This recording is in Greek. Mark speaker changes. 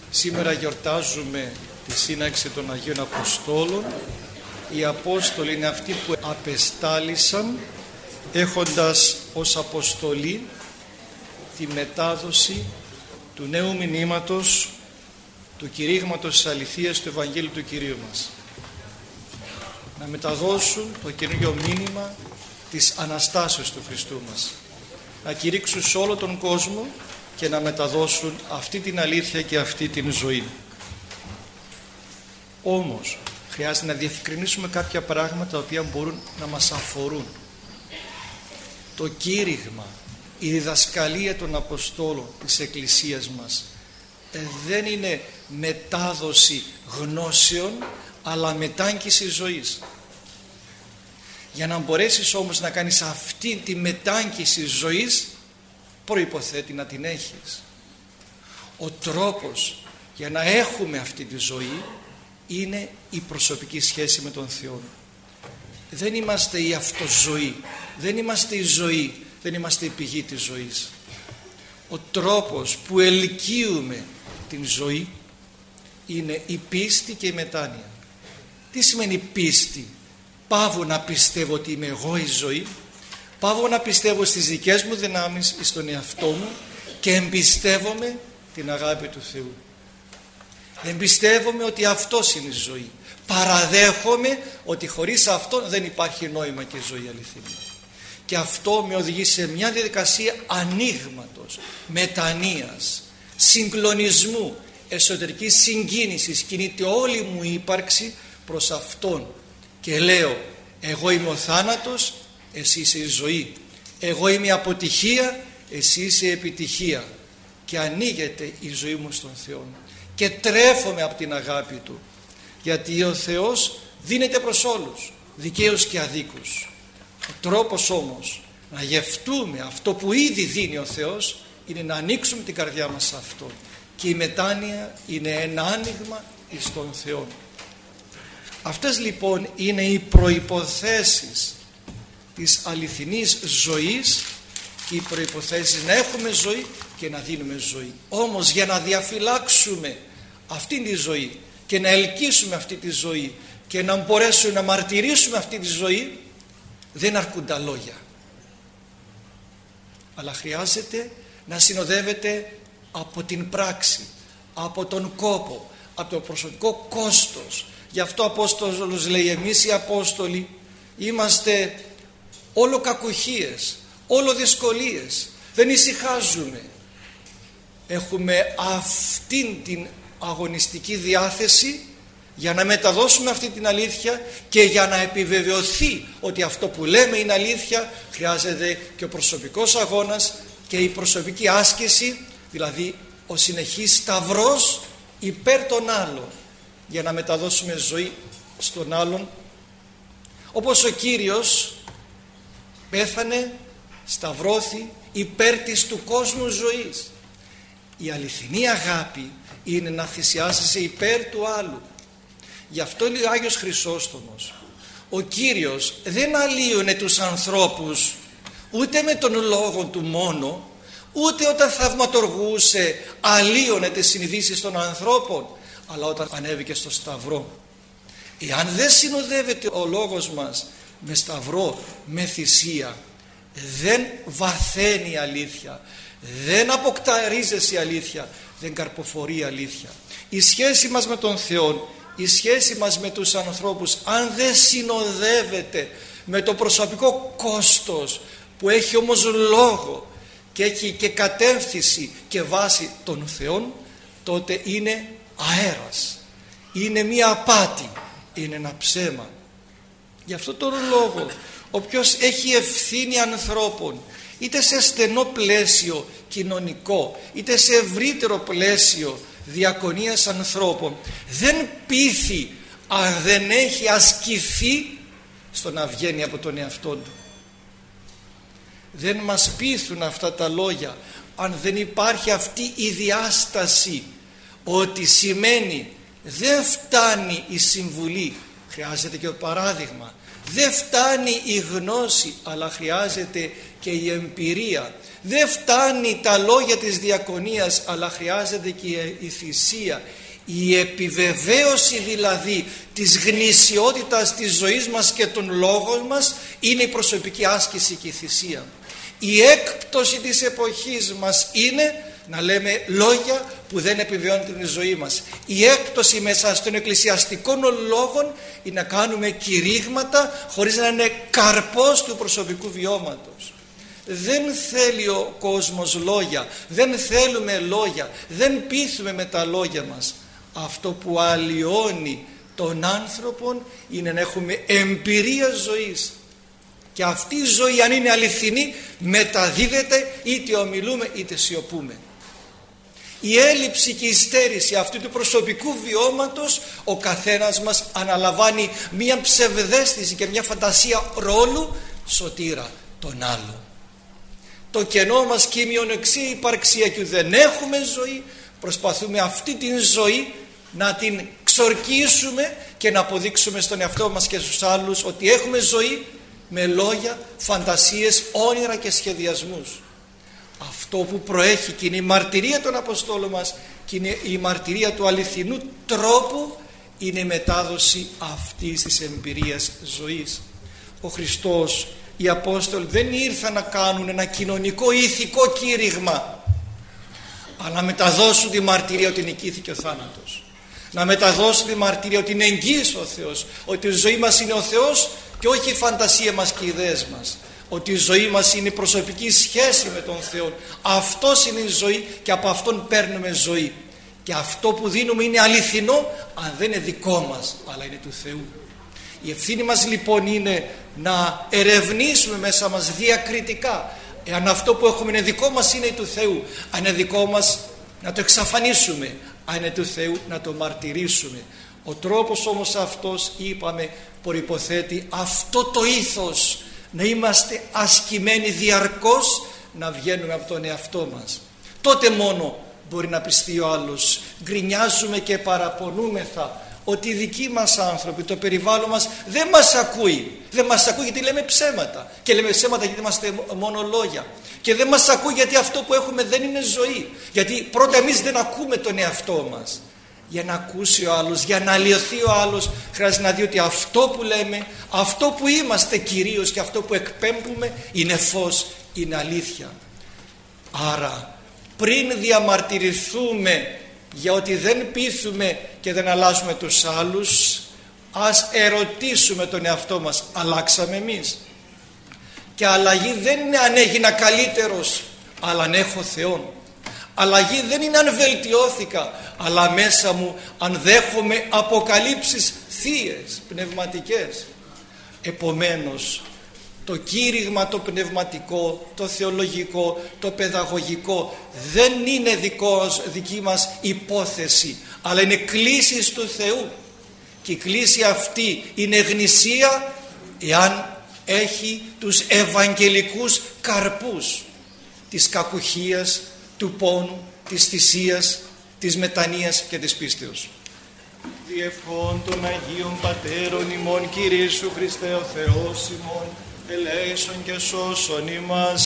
Speaker 1: Σήμερα γιορτάζουμε τη σύναξη των Αγίων Αποστόλων. Οι Απόστολοι είναι αυτοί που απεστάλησαν έχοντας ως αποστολή τη μετάδοση του νέου μηνύματος, του κηρύγματος της αληθείας του Ευαγγέλιου του Κυρίου μας. Να μεταδώσουν το καινούργιο μήνυμα της Αναστάσεως του Χριστού μας. Να κηρύξουν σε όλο τον κόσμο και να μεταδώσουν αυτή την αλήθεια και αυτή την ζωή. Όμως χρειάζεται να διευκρινίσουμε κάποια πράγματα τα οποία μπορούν να μας αφορούν. Το κήρυγμα, η διδασκαλία των Αποστόλων της Εκκλησίας μας δεν είναι μετάδοση γνώσεων, αλλά μετάγγιση ζωής. Για να μπορέσεις όμως να κάνεις αυτή τη μετάγγιση ζωής, προϋποθέτει να την έχεις. Ο τρόπος για να έχουμε αυτή τη ζωή είναι η προσωπική σχέση με τον Θεό. Δεν είμαστε η αυτοζωή, δεν είμαστε η ζωή, δεν είμαστε η πηγή της ζωής. Ο τρόπος που ελκύουμε την ζωή είναι η πίστη και η μετάνοια. Τι σημαίνει πίστη? Παύω να πιστεύω ότι είμαι εγώ η ζωή, παύω να πιστεύω στις δικές μου δυνάμεις, στον εαυτό μου, και εμπιστεύομαι την αγάπη του Θεού. Εμπιστεύομαι ότι αυτός είναι η ζωή. Παραδέχομαι ότι χωρίς αυτό δεν υπάρχει νόημα και ζωή αληθινή. Και αυτό με οδηγεί σε μια διαδικασία ανοίγματος, μετανοίας, συγκλονισμού, εσωτερικής συγκίνησης. Κινείται όλη μου η ύπαρξη προς Αυτόν και λέω: εγώ είμαι ο θάνατος, εσύ είσαι η ζωή. Εγώ είμαι η αποτυχία, εσύ είσαι η επιτυχία. Και ανοίγεται η ζωή μου στον Θεό και τρέφομαι από την αγάπη Του, γιατί ο Θεός δίνεται προς όλους, δικαίους και αδίκους. Ο τρόπος όμως να γευτούμε αυτό που ήδη δίνει ο Θεός είναι να ανοίξουμε την καρδιά μας σε Αυτό, και η μετάνοια είναι ένα άνοιγμα στον Θεό. Αυτές λοιπόν είναι οι προϋποθέσεις της αληθινής ζωής και οι προϋποθέσεις να έχουμε ζωή και να δίνουμε ζωή. Όμως για να διαφυλάξουμε αυτή τη ζωή και να ελκύσουμε αυτή τη ζωή και να μπορέσουμε να μαρτυρήσουμε αυτή τη ζωή, δεν αρκούν τα λόγια, αλλά χρειάζεται να συνοδεύεται από την πράξη, από τον κόπο, από το προσωπικό κόστος. Γι' αυτό ο Απόστολος λέει: εμείς οι Απόστολοι είμαστε όλο κακουχίες, όλο δυσκολίες, δεν ησυχάζουμε. Έχουμε αυτήν την αγωνιστική διάθεση για να μεταδώσουμε αυτή την αλήθεια, και για να επιβεβαιωθεί ότι αυτό που λέμε είναι αλήθεια, χρειάζεται και ο προσωπικός αγώνας και η προσωπική άσκηση, δηλαδή ο συνεχής σταυρός υπέρ των άλλων, για να μεταδώσουμε ζωή στον άλλον. Όπως ο Κύριος πέθανε, σταυρώθη υπέρ της του κόσμου ζωής. Η αληθινή αγάπη είναι να θυσιάζεσαι υπέρ του άλλου. Γι' αυτό λέει ο Άγιος Χρυσόστομος: ο Κύριος δεν αλλίωνε τους ανθρώπους ούτε με τον λόγο του μόνο, ούτε όταν θαυματοργούσε αλλίωνε τις συνειδήσεις των ανθρώπων, αλλά όταν ανέβηκε στο σταυρό. Εάν δεν συνοδεύεται ο λόγος μας με σταυρό, με θυσία, δεν βαθαίνει η αλήθεια, δεν αποκταρίζεται η αλήθεια, δεν καρποφορεί η αλήθεια. Η σχέση μας με τον Θεό, η σχέση μας με τους ανθρώπους, αν δεν συνοδεύεται με το προσωπικό κόστος, που έχει όμως λόγο και έχει και κατεύθυνση και βάση των Θεών, τότε είναι αέρας, είναι μία απάτη, είναι ένα ψέμα. Γι' αυτό τον λόγο όποιος έχει ευθύνη ανθρώπων, είτε σε στενό πλαίσιο κοινωνικό, είτε σε ευρύτερο πλαίσιο διακονίας ανθρώπων, δεν πείθει αν δεν έχει ασκηθεί στο να βγαίνει από τον εαυτό του. Δεν μας πείθουν αυτά τα λόγια αν δεν υπάρχει αυτή η διάσταση, ότι σημαίνει δεν φτάνει η συμβουλή, χρειάζεται και το παράδειγμα. Δεν φτάνει η γνώση, αλλά χρειάζεται και η εμπειρία. Δεν φτάνει τα λόγια της διακονίας, αλλά χρειάζεται και η θυσία. Η επιβεβαίωση δηλαδή της γνησιότητας της ζωής μας και των λόγων μας είναι η προσωπική άσκηση και η θυσία. Η έκπτωση της εποχής μας είναι να λέμε λόγια που δεν επιβεβαιώνουν την ζωή μας. Η έκπτωση μέσα των εκκλησιαστικών λόγων είναι να κάνουμε κηρύγματα χωρίς να είναι καρπός του προσωπικού βιώματος. Δεν θέλει ο κόσμος λόγια, δεν θέλουμε λόγια, δεν πείθουμε με τα λόγια μας. Αυτό που αλλοιώνει τον άνθρωπον είναι να έχουμε εμπειρία ζωής. Και αυτή η ζωή, αν είναι αληθινή, μεταδίδεται είτε ομιλούμε είτε σιωπούμε. Η έλλειψη και η στέρηση αυτού του προσωπικού βιώματος, ο καθένας μας αναλαμβάνει μια ψευδαίσθηση και μια φαντασία ρόλου σωτήρα τον άλλο. Το κενό μας και η μειονεξία υπαρξιακή, δεν έχουμε ζωή, προσπαθούμε αυτή την ζωή να την ξορκίσουμε και να αποδείξουμε στον εαυτό μας και στους άλλους ότι έχουμε ζωή με λόγια, φαντασίες, όνειρα και σχεδιασμούς. Αυτό που προέχει και είναι η μαρτυρία των Αποστόλων μας και είναι η μαρτυρία του αληθινού τρόπου, είναι η μετάδοση αυτής της εμπειρίας ζωής. Ο Χριστός, οι Απόστολοι δεν ήρθαν να κάνουν ένα κοινωνικό ηθικό κήρυγμα, αλλά να μεταδώσουν τη μαρτυρία ότι νικήθηκε ο θάνατος, να μεταδώσουν τη μαρτυρία ότι είναι εγγύης ο Θεός, ότι η ζωή μας είναι ο Θεός και όχι η φαντασία μας και οι ιδέες μας, ότι η ζωή μας είναι η προσωπική σχέση με τον Θεό. Αυτός είναι η ζωή και από Αυτόν παίρνουμε ζωή, και αυτό που δίνουμε είναι αληθινό, αν δεν είναι δικό μας αλλά είναι του Θεού. Η ευθύνη μας λοιπόν είναι να ερευνήσουμε μέσα μας διακριτικά εάν αυτό που έχουμε είναι δικό μας, είναι του Θεού. Αν είναι δικό μας, να το εξαφανίσουμε, αν είναι του Θεού, να το μαρτυρήσουμε. Ο τρόπος όμως αυτός, είπαμε, προϋποθέτει αυτό το ήθος, να είμαστε ασκημένοι διαρκώς να βγαίνουμε από τον εαυτό μας. Τότε μόνο μπορεί να πιστεί ο άλλος. Γκρινιάζουμε και παραπονούμεθα ότι οι δικοί μας άνθρωποι, το περιβάλλον μας δεν μας ακούει. Δεν μας ακούει γιατί λέμε ψέματα, και λέμε ψέματα γιατί είμαστε μόνο λόγια, και δεν μας ακούει γιατί αυτό που έχουμε δεν είναι ζωή, γιατί πρώτα εμείς δεν ακούμε τον εαυτό μας. Για να ακούσει ο άλλος, για να αλλοιωθεί ο άλλος, χρειάζεται να δει ότι αυτό που λέμε, αυτό που είμαστε κυρίως και αυτό που εκπέμπουμε είναι φως, είναι αλήθεια. Άρα πριν διαμαρτυρηθούμε για ότι δεν πείθουμε και δεν αλλάζουμε τους άλλους, ας ερωτήσουμε τον εαυτό μας, αλλάξαμε εμείς? Και αλλαγή δεν είναι αν έγινα καλύτερος, αλλά αν έχω Θεόν. Αλλαγή δεν είναι αν βελτιώθηκα, αλλά μέσα μου αν δέχομαι αποκαλύψεις θείες, πνευματικές. Επομένως, το κήρυγμα το πνευματικό, το θεολογικό, το παιδαγωγικό δεν είναι δική μας υπόθεση, αλλά είναι κλήσεις του Θεού, και η κλήση αυτή είναι γνησία εάν έχει τους ευαγγελικούς καρπούς της κακουχίας, του πόνου, της θυσίας, της μετανοίας και της πίστεως. Διευχών των Αγίων Πατέρων ημών, Κύριε Ιησού Χριστέ ο Θεός ημών, ελέησον και σώσον ημάς.